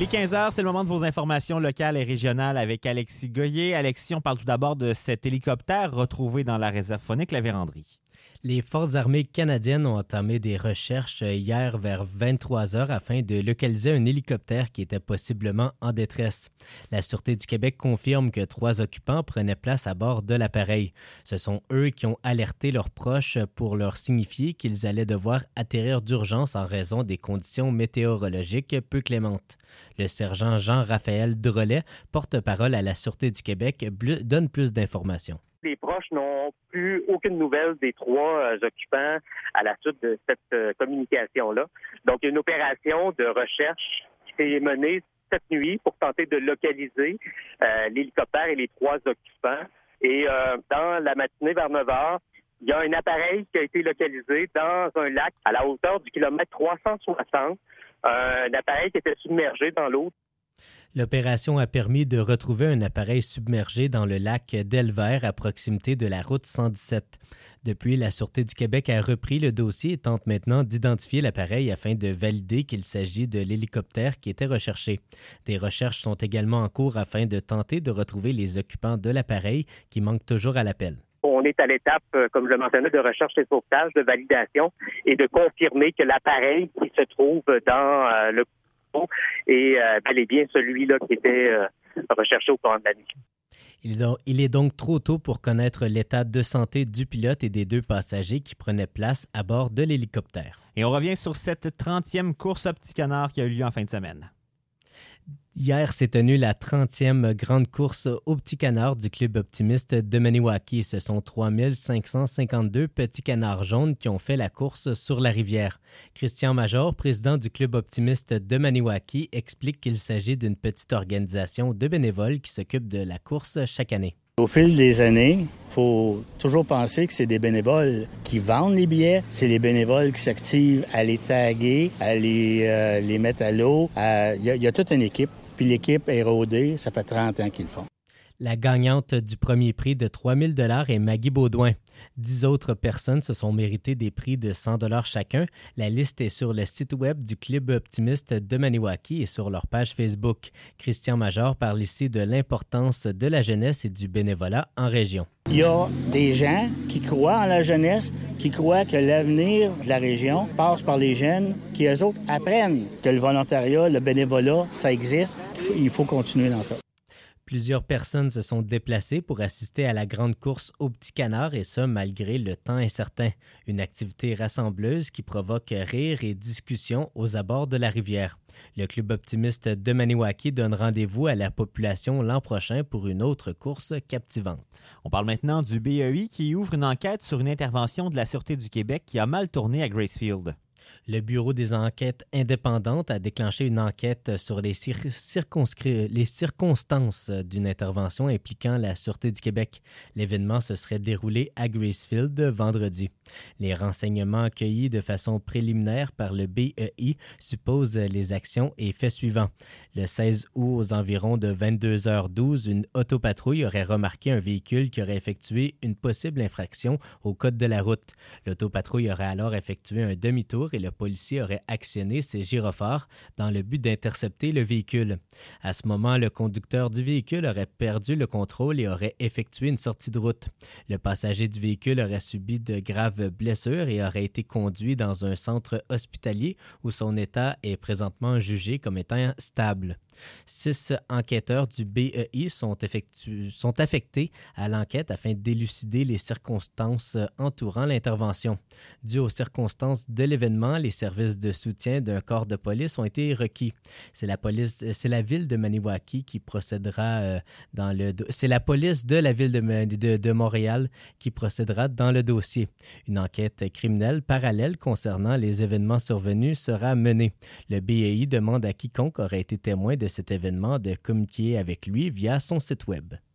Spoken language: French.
Il est 15h, c'est le moment de vos informations locales et régionales avec Alexis Goyer. Alexis, on parle tout d'abord de cet hélicoptère retrouvé dans la réserve faunique La Vérandrie. Les Forces armées canadiennes ont entamé des recherches hier vers 23 heures afin de localiser un hélicoptère qui était possiblement en détresse. La Sûreté du Québec confirme que 3 occupants prenaient place à bord de l'appareil. Ce sont eux qui ont alerté leurs proches pour leur signifier qu'ils allaient devoir atterrir d'urgence en raison des conditions météorologiques peu clémentes. Le sergent Jean-Raphaël Drolet, porte-parole à la Sûreté du Québec, donne plus d'informations. Les proches n'ont plus aucune nouvelle des 3 occupants à la suite de cette communication-là. Donc, il y a une opération de recherche qui s'est menée cette nuit pour tenter de localiser l'hélicoptère et les 3 occupants. Et dans la matinée vers 9 heures, il y a un appareil qui a été localisé dans un lac à la hauteur du kilomètre 360, un appareil qui était submergé dans l'eau. L'opération a permis de retrouver un appareil submergé dans le lac d'Elvert à proximité de la route 117. Depuis, la Sûreté du Québec a repris le dossier et tente maintenant d'identifier l'appareil afin de valider qu'il s'agit de l'hélicoptère qui était recherché. Des recherches sont également en cours afin de tenter de retrouver les occupants de l'appareil qui manquent toujours à l'appel. On est à l'étape, comme je le mentionnais, de recherche et sauvetage, de validation et de confirmer que l'appareil qui se trouve dans le et bel et bien celui-là qui était recherché au cours de la nuit. Il est donc trop tôt pour connaître l'état de santé du pilote et des 2 passagers qui prenaient place à bord de l'hélicoptère. Et on revient sur cette 30e course au petit canard qui a eu lieu en fin de semaine. Hier s'est tenue la 30e grande course au petit canard du Club optimiste de Maniwaki. Ce sont 3552 petits canards jaunes qui ont fait la course sur la rivière. Christian Major, président du Club optimiste de Maniwaki, explique qu'il s'agit d'une petite organisation de bénévoles qui s'occupe de la course chaque année. Au fil des années, il faut toujours penser que c'est des bénévoles qui vendent les billets, c'est les bénévoles qui s'activent à les taguer, à les mettre à l'eau. Il y a toute une équipe, puis l'équipe est rodée, ça fait 30 ans qu'ils le font. La gagnante du premier prix de 3 000 $ est Maggie Baudouin. 10 autres personnes se sont méritées des prix de 100 $ chacun. La liste est sur le site web du Club optimiste de Maniwaki et sur leur page Facebook. Christian Major parle ici de l'importance de la jeunesse et du bénévolat en région. Il y a des gens qui croient en la jeunesse, qui croient que l'avenir de la région passe par les jeunes, qui eux autres apprennent que le volontariat, le bénévolat, ça existe. Il faut continuer dans ça. Plusieurs personnes se sont déplacées pour assister à la grande course au petit canard et ce, malgré le temps incertain. Une activité rassembleuse qui provoque rire et discussion aux abords de la rivière. Le Club optimiste de Maniwaki donne rendez-vous à la population l'an prochain pour une autre course captivante. On parle maintenant du BEI qui ouvre une enquête sur une intervention de la Sûreté du Québec qui a mal tourné à Gracefield. Le Bureau des enquêtes indépendantes a déclenché une enquête sur les circonstances d'une intervention impliquant la Sûreté du Québec. L'événement se serait déroulé à Gracefield vendredi. Les renseignements accueillis de façon préliminaire par le BEI supposent les actions et faits suivants. Le 16 août, aux environs de 22h12, une autopatrouille aurait remarqué un véhicule qui aurait effectué une possible infraction au code de la route. L'autopatrouille aurait alors effectué un demi-tour et le policier aurait actionné ses gyrophares dans le but d'intercepter le véhicule. À ce moment, le conducteur du véhicule aurait perdu le contrôle et aurait effectué une sortie de route. Le passager du véhicule aurait subi de graves blessures et aurait été conduit dans un centre hospitalier où son état est présentement jugé comme étant stable. 6 enquêteurs du BEI sont affectés à l'enquête afin d'élucider les circonstances entourant l'intervention. Dû aux circonstances de l'événement, les services de soutien d'un corps de police ont été requis. C'est la ville de Maniwaki qui procédera c'est la police de la ville de Montréal qui procédera dans le dossier. Une enquête criminelle parallèle concernant les événements survenus sera menée. Le BEI demande à quiconque aurait été témoin de cet événement de communiquer avec lui via son site web.